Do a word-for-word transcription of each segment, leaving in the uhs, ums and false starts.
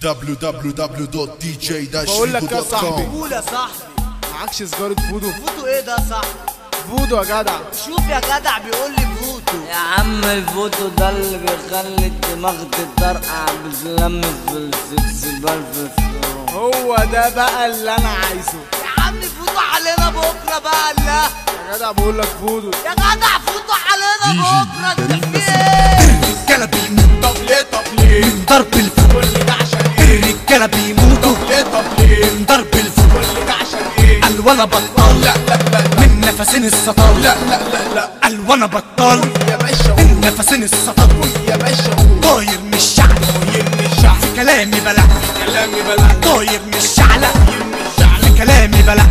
دبليو دبليو دبليو دوت دي جي داش بقول لك يا صاحبي، قول يا صاحبي. معكش سجارة فودو؟ فوتو ايه ده يا صاحبي؟ فودو يا جدع. شوف يا جدع بيقول لي فوتو. يا عم الفوتو ده اللي بيخلي الدماغ تطرقع بتلمس في السلسبال في الصاروخ. هو ده بقى اللي انا عايزه يا عم فوتو علينا بكره بقى. لا يا جدع، بقول لك فودو يا جدع فوتو علينا بكره. انت في ايه؟ الرجالة بيموتوا. طب ليه طب ليه من ضرب الفوق. كل ده عشان ايه؟ الرجالة بيموتوا. طب ليه طب ليه من ضرب الفوق. كل ده عشان ايه؟ قال وانا بطال. لا لا لا من نفسين السطال. لا لا لا لا قال وانا بطال. يا باشا من نفسين السطال. يا باشا طاير من الشعل. طاير من الشعب. في كلامي بلع. كلامي بلع. طاير من الشعلة. طاير من الشعب. في كلامي بلع.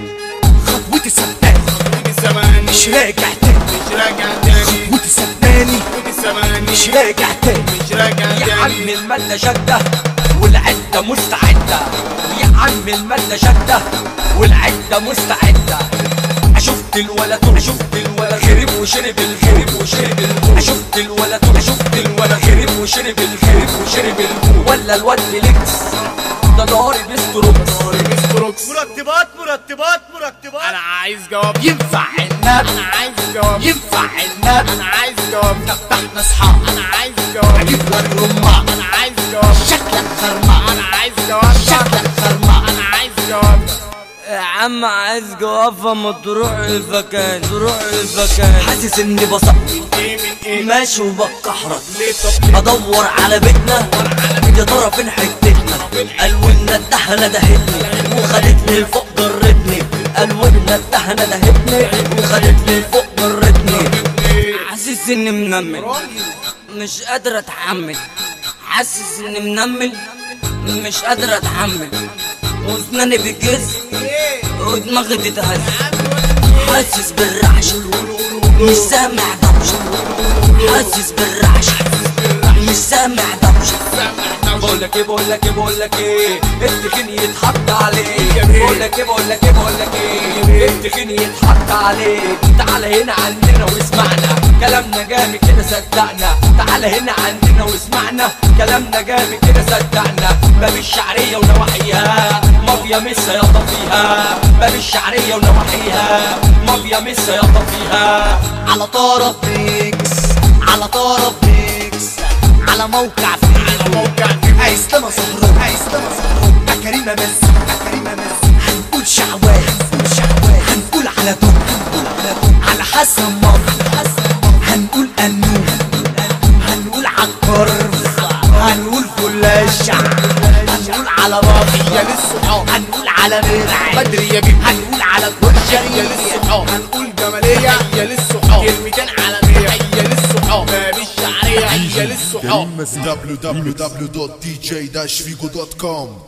خطوتي سباني. ودي زماني مش راجع تاني. مش راجع تاني. خطوتي سباني. ودي زماني مش راجع تاني. مش راجع يا عم تاني. المادة شدة والعدة مستعدة. يا عم المادة شدة والعدة مستعدة. شفت الولد شفت الولد خرب وشرب الخرب وشرب الخرب. شفت الولد شفت الولد خرب وشرب الخرب وشرب الخرب. ولا الواد ليكس ده ضارب استروكس. ستروكس. مرتبات مرتبات مرتبات. انا عايز جواب. ينفع النبي. انا عايز جواب. ينفع النبي. انا عايز جواب. احنا اصحاب. انا عايز جواب. اجيب لك رمان. انا عايز جواب. شكلك خرمان. انا عايز جواب. شكلك خرمان. انا عايز جواب. يا عم عايز جوافة ما تروح الفكان تروح الفكان. حاسس اني بصحي ايه من ايه؟ ماشي وبكحرت. ليه طب ليه؟ ادور على بيتنا يا ترى فين حتتنا. الونا الدهنة دهتني وخدتني لفوق جرتني. الونا الدهنة دهتني وخدتني لفوق جرتني. حاسس اني منمل مش قادر اتحمل. حاسس اني منمل مش قادر اتحمل. واسناني بتجز ودماغي تتهز. حاسس بالرعش مش سامع دوشة. حاسس بالرعش مش سامع دوشة. بقولك ايه بقولك ايه بقولك ايه التخين يتحط عليه. بقولك ايه بقولك ايه بقولك ايه التخين يتحط عليه. تعال هنا عندنا واسمعنا كلامنا جامد كده صدقنا. تعال هنا عندنا واسمعنا كلامنا جامد كده صدقنا. باب الشعرية ونواحيها مافيا مسا ياطا فيها. باب الشعرية ونواحيها مافيا مسا ياطا فيها. على طرف ميكس. على طرف ميكس. على موقع فيه. على موقع فيه. عايز لنا صهرون. عايز لنا صهرون. ده كريمة مس. ده كريمة مس. هنقول شعوان. هنقول شعوان. هنقول على دول. هنقول على دول. على حسن مصر. هنقول قنون. هنقول عالكرف. هنقول فلاشة. هنقول على راضي يا للصحاب. هنقول على مرعي بدري يا بيه. هنقول على يا كل للصحاب. هنقول جمالية يا للصحاب. كلمتين عالمية يا للصحاب. باب الشعرية يا للصحاب. دبليو دبليو دبليو دوت دي جي داش فيجو دوت كوم